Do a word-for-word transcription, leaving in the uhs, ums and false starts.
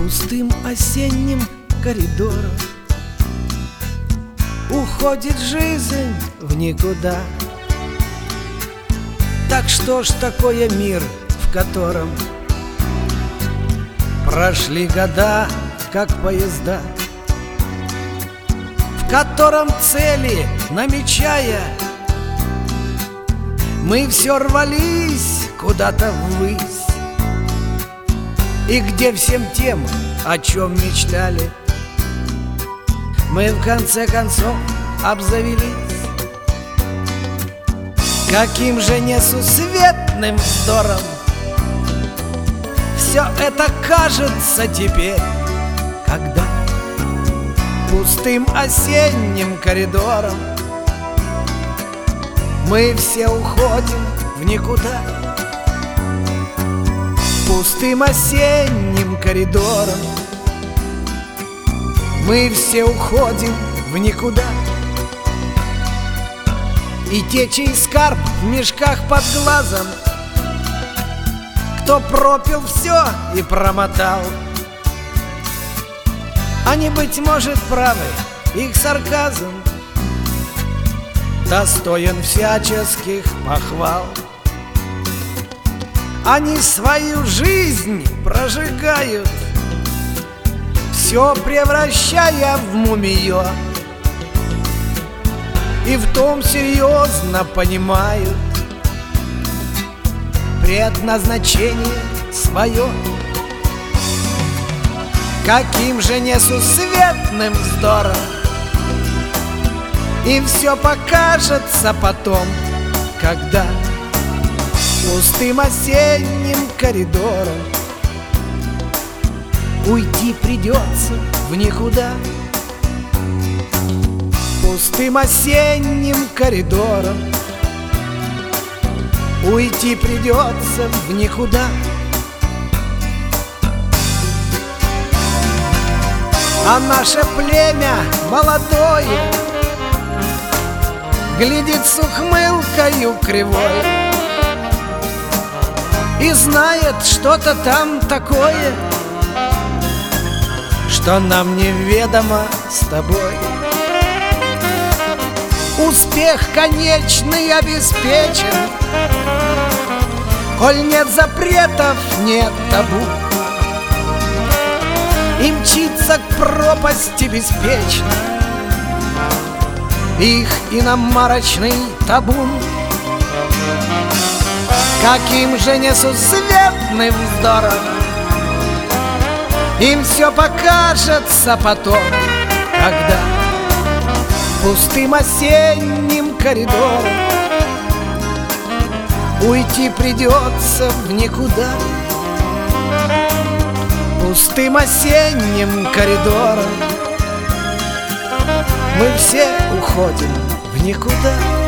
Пустым осенним коридором уходит жизнь в никуда. Так что ж такое мир, в котором прошли года, как поезда, в котором цели намечая, мы все рвались куда-то ввысь, и где всем тем, о чем мечтали, мы в конце концов обзавелись. Каким же несусветным вздором все это кажется теперь, когда пустым осенним коридором мы все уходим в никуда. Пустым осенним коридором мы все уходим в никуда. И те, чей скарб в мешках под глазом, кто пропил все и промотал, они, быть может, правы, их сарказм достоин всяческих похвал. Они свою жизнь прожигают, все превращая в мумию, и в том серьезно понимают предназначение свое. Каким же несусветным вздором им все покажется потом, когда пустым осенним коридором уйти придется в никуда. Пустым осенним коридором уйти придется в никуда. А наше племя молодое глядит с ухмылкою кривой и знает что-то там такое, что нам неведомо с тобой. Успех конечный обеспечен, коль нет запретов, нет табу, и мчится к пропасти беспечно их иномарочный табун. Каким же несусветным вздором им все покажется потом, когда пустым осенним коридором уйти придется в никуда. Пустым осенним коридором мы все уходим в никуда.